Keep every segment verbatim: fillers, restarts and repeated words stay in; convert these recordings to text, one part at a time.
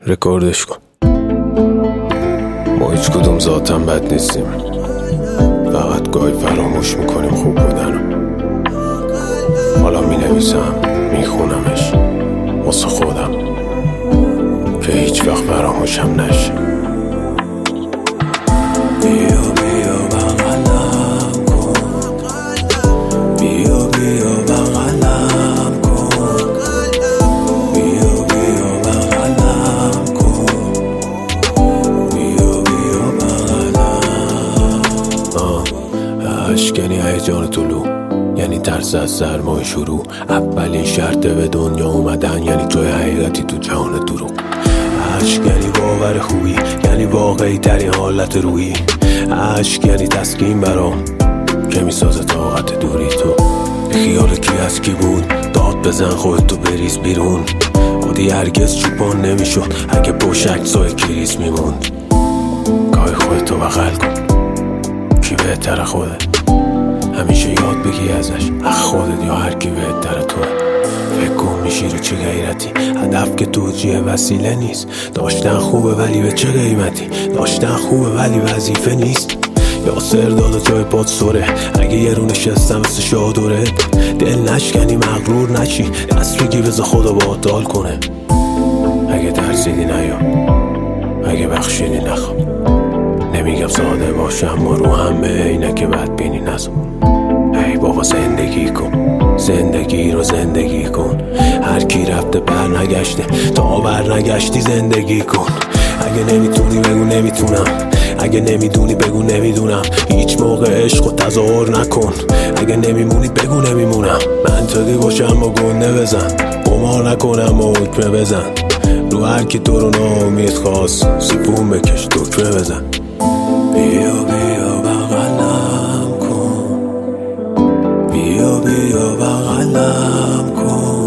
رکوردش کن. ما هیچ کدوم ذاتم بد نیستیم، فقط گاهی فراموش میکنیم خوب بودن. حالا می نویسم می خونمش واسه خودم که هیچ وقت فراموشم نشه. بیا بیا بغلم کن، بیا بیا بغلم کن، بیا بیا بغلم کن، بیا بیا بغلم. آه اشکنی هیجان طلوع یعنی ترس از سرمای شروع. اولین شرطه به دنیا اومدن یعنی توی حقیقتی تو جهان دروغ. عشق یعنی باور خوبی، یعنی واقعی ترین حالت روحی. عشق یعنی تسکین برام که میسازه طاقت دوری. تو خیال کی از کی بود؟ داد بزن خودتو بریز بیرون. عادی هرگز چوپان نمیشد اگه پشت عکسای کریس میموند. گاهی خودتو بغل کن، کی بهتر خوده؟ همیشه یاد بگی ازش، اخ خودت یا هر کی بهتر توه. فکر کن میشی رو چه غیرتی، هدف که توجیه وسیله نیست. داشتن خوبه ولی به چه قیمتی؟ داشتن خوبه ولی وظیفه نیست. یا سر داد و جای پاد سره، اگه یه رو نشستم مثل شادورت. دل نشکنی مغرور نشی، دست بگی بذار خدا باهات دال کنه. اگه ترسیدی نیا، اگه بخشیدی نخوا. نمیگم ساده باشه اما رو همه اینه که بدبینی نزا. ای بابا زندگی کن، زندگی رو زندگی کن. هر کی رفته بر نگشته، تا بر نگشتی زندگی کن. اگه نمیتونی بگو نمیتونم، اگه نمیدونی بگو نمیدونم. هیچ موقع عشق و تظاهر نکن، اگه نمیمونی بگو نمیمونم. منطقی باشه اما گنده بزن، قمار نکنم و حکمه بزن. رو هر کی تو رو ناامید خواست سیفون بکش دکمه بزن. بیا بیا بغلم کن، بیا بیا بغلم کن،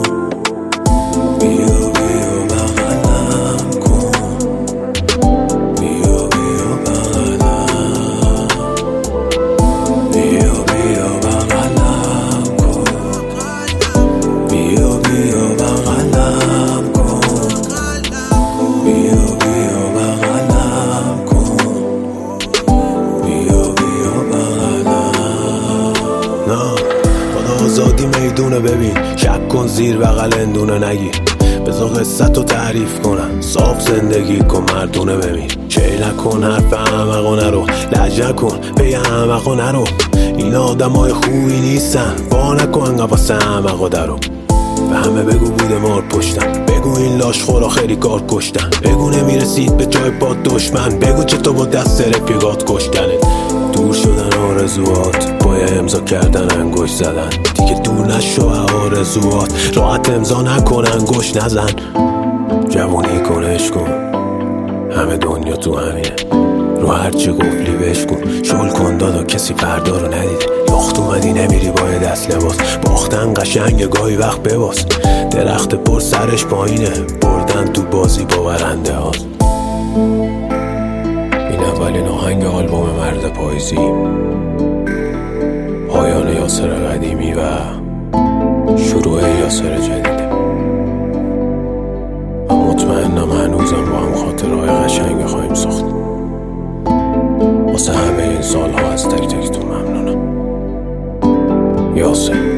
بیا بیا بغلم کن، بیا بیا بغلم، بیا بیا بغلم کن، بیا بیا بغلم کن، بیا بیا بغلم کن، بیا بیا بغلم. نه خدا آزادی میدونه، ببین شک کن زیر بغل اندونه نگیر. بذار قصت رو تعریف کنم، صاف زندگی کن مردونه ببین. چه نکن حرف احمقا نرو، لج نکن به احمقا نرو. این آدم های خوبی نیستن، با نکن قفص احمقا درو. به همه بگو بوده مار پشتم، بگو این لاش خورا خیلی کار کشتن. بگو نمیرسید به جای پاد دشمن، بگو چطور با دست رفیقات کشتنت. دور شدن آرزوات، با امضا کردن انگشت زدن. دیگه دور نشو آرزوات، راحت امضا نکن انگشت نزن. جوونی کن عشق کن، همه دنیا تو همینه. رو هرچی قفلی بشکن، شل کن دادا کسی فردا رو ندید. یخت اومدی نمیری با دست لباس، باختن قشنگ گاهی وقت بباس. درخت پر سرش پایینه، بردن تو بازی با برنده هاست. این اولین آهنگ آلبوم مرد پاییزی، پایان یاسر قدیمی و شروع یاسر جدیده. و مطمئنم هنوزم با هم خاطرهای قشنگ خواهیم ساخت. واسه همه این سالها از تک تکتون ممنونم. یاسر.